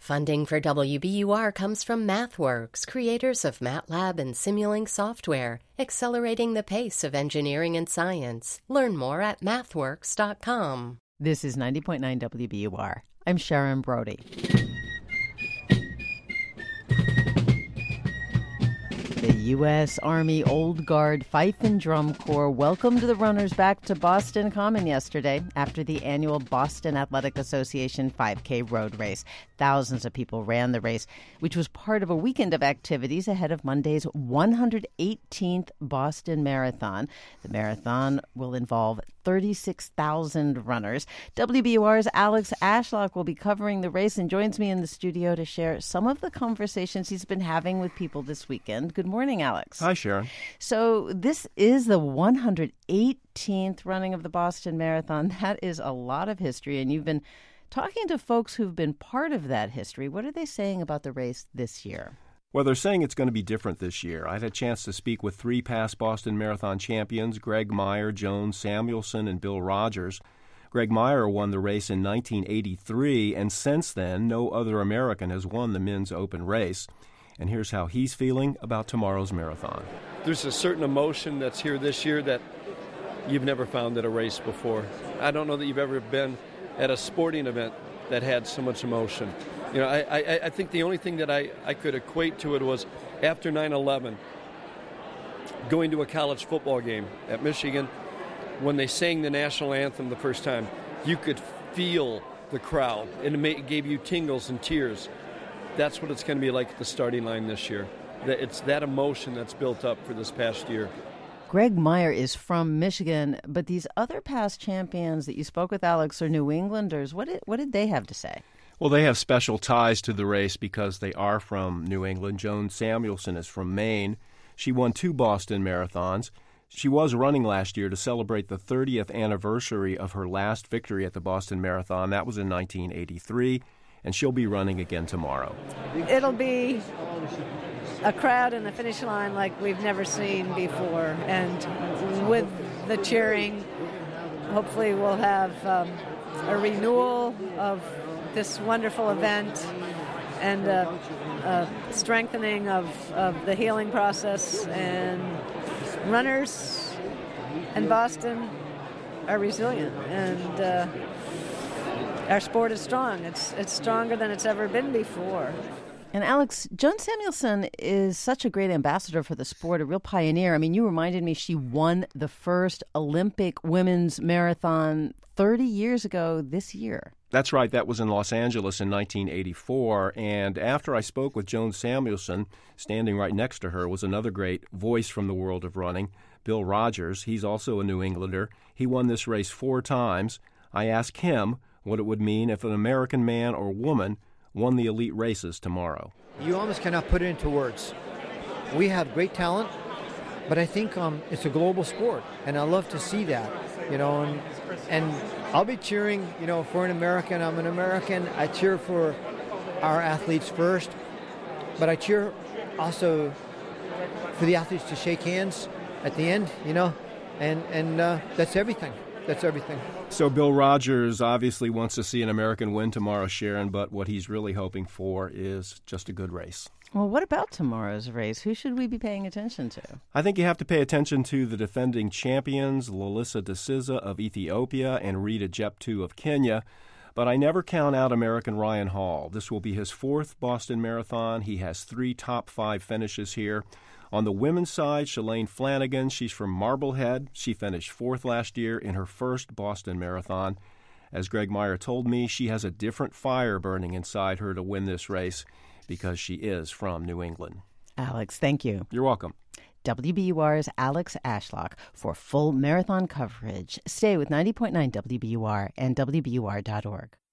Funding for WBUR comes from MathWorks, creators of MATLAB and Simulink software, accelerating the pace of engineering and science. Learn more at mathworks.com. This is 90.9 WBUR. I'm Sharon Brody. The U.S. Army Old Guard Fife and Drum Corps welcomed the runners back to Boston Common yesterday after the annual Boston Athletic Association 5K road race. Thousands of people ran the race, which was part of a weekend of activities ahead of Monday's 118th Boston Marathon. The marathon will involve 36,000 runners. WBUR's Alex Ashlock will be covering the race and joins me in the studio to share some of the conversations he's been having with people this weekend. Good morning, Alex. Hi, Sharon. So this is the 118th running of the Boston Marathon. That is a lot of history, and you've been talking to folks who've been part of that history. What are they saying about the race this year? Well, they're saying it's going to be different this year. I had a chance to speak with three past Boston Marathon champions, Greg Meyer, Joan Samuelson, and Bill Rogers. Greg Meyer won the race in 1983, and since then, no other American has won the men's open race. And here's how he's feeling about tomorrow's marathon. There's a certain emotion that's here this year that you've never found at a race before. I don't know that you've ever been at a sporting event that had so much emotion. You know, I think the only thing that I could equate to it was after 9/11, going to a college football game at Michigan, when they sang the national anthem the first time, you could feel the crowd, and it gave you tingles and tears. That's what it's going to be like at the starting line this year. It's that emotion that's built up for this past year. Greg Meyer is from Michigan, but these other past champions that you spoke with, Alex, are New Englanders. What did they have to say? Well, they have special ties to the race because they are from New England. Joan Samuelson is from Maine. She won 2 Boston marathons. She was running last year to celebrate the 30th anniversary of her last victory at the Boston Marathon. That was in 1983, and she'll be running again tomorrow. It'll be a crowd in the finish line like we've never seen before, and with the cheering, hopefully we'll have a renewal of this wonderful event and a strengthening of the healing process. And runners in Boston are resilient, and our sport is strong. It's stronger than it's ever been before. And Alex, Joan Samuelson is such a great ambassador for the sport, a real pioneer. I mean, you reminded me she won the first Olympic women's marathon 30 years ago this year. That's right. That was in Los Angeles in 1984. And after I spoke with Joan Samuelson, standing right next to her was another great voice from the world of running, Bill Rogers. He's also a New Englander. He won this race 4 times. I asked him what it would mean if an American man or woman won the elite races tomorrow. You almost cannot put it into words. We have great talent, but I think it's a global sport, and I love to see that, you know, and I'll be cheering, you know, for an American. I'm an American. I cheer for our athletes first, but I cheer also for the athletes to shake hands at the end, you know, and that's everything. That's everything. So Bill Rogers obviously wants to see an American win tomorrow, Sharon, but what he's really hoping for is just a good race. Well, what about tomorrow's race? Who should we be paying attention to? I think you have to pay attention to the defending champions, Lalissa Disiza of Ethiopia and Rita Jeptu of Kenya. But I never count out American Ryan Hall. This will be his 4th Boston Marathon. He has 3 top 5 finishes here. On the women's side, Shalane Flanagan, she's from Marblehead. She finished 4th last year in her first Boston Marathon. As Greg Meyer told me, she has a different fire burning inside her to win this race because she is from New England. Alex, thank you. You're welcome. WBUR's Alex Ashlock for full marathon coverage. Stay with 90.9 WBUR and WBUR.org.